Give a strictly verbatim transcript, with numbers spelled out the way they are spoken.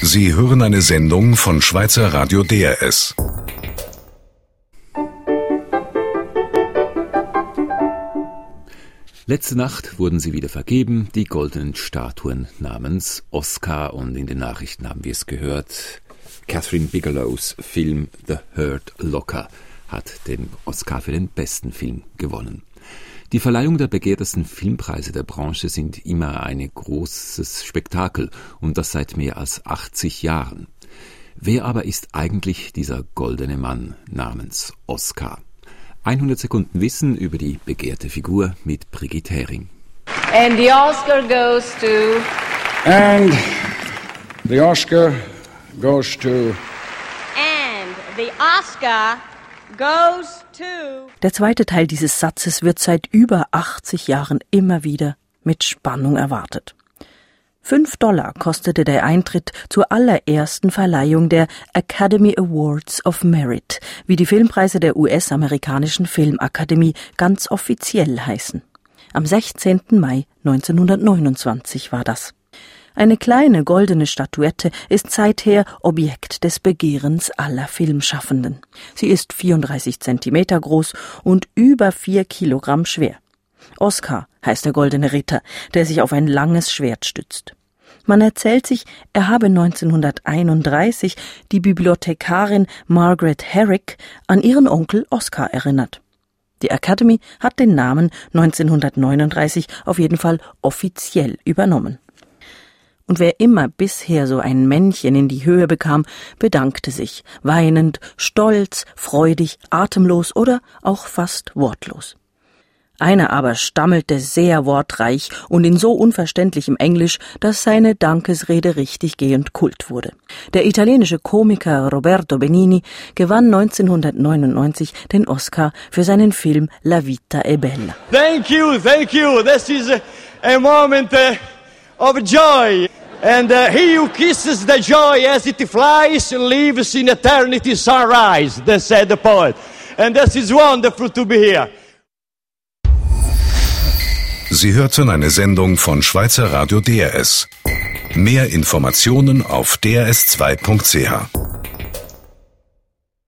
Sie hören eine Sendung von Schweizer Radio D R S. Letzte Nacht wurden sie wieder vergeben, die goldenen Statuen namens Oscar, und in den Nachrichten haben wir es gehört. Catherine Bigelows Film The Hurt Locker hat den Oscar für den besten Film gewonnen. Die Verleihung der begehrtesten Filmpreise der Branche sind immer ein großes Spektakel, und das seit mehr als achtzig Jahren. Wer aber ist eigentlich dieser goldene Mann namens Oscar? hundert Sekunden Wissen über die begehrte Figur mit Brigitte Hering. And the Oscar goes to... And the Oscar goes to... And the Oscar goes to... Der zweite Teil dieses Satzes wird seit über achtzig Jahren immer wieder mit Spannung erwartet. Fünf Dollar kostete der Eintritt zur allerersten Verleihung der Academy Awards of Merit, wie die Filmpreise der U S-amerikanischen Filmakademie ganz offiziell heißen. Am sechzehnten Mai neunzehnhundertneunundzwanzig war das. Eine kleine goldene Statuette ist seither Objekt des Begehrens aller Filmschaffenden. Sie ist vierunddreißig Zentimeter groß und über vier Kilogramm schwer. Oscar heißt der goldene Ritter, der sich auf ein langes Schwert stützt. Man erzählt sich, er habe neunzehnhunderteinunddreißig die Bibliothekarin Margaret Herrick an ihren Onkel Oscar erinnert. Die Academy hat den Namen neunzehnhundertneununddreißig auf jeden Fall offiziell übernommen. Und wer immer bisher so ein Männchen in die Höhe bekam, bedankte sich, weinend, stolz, freudig, atemlos oder auch fast wortlos. Einer aber stammelte sehr wortreich und in so unverständlichem Englisch, dass seine Dankesrede richtiggehend Kult wurde. Der italienische Komiker Roberto Benigni gewann neunzehnhundertneunundneunzig den Oscar für seinen Film La vita è bella. Thank you, thank you. This is a, a moment uh, of joy. And uh, he who kisses the joy as it flies lives in eternity's sunrise, that said the poet. And this is wonderful to be here. Sie hörten eine Sendung von Schweizer Radio D R S. Mehr Informationen auf d r s zwei punkt c h.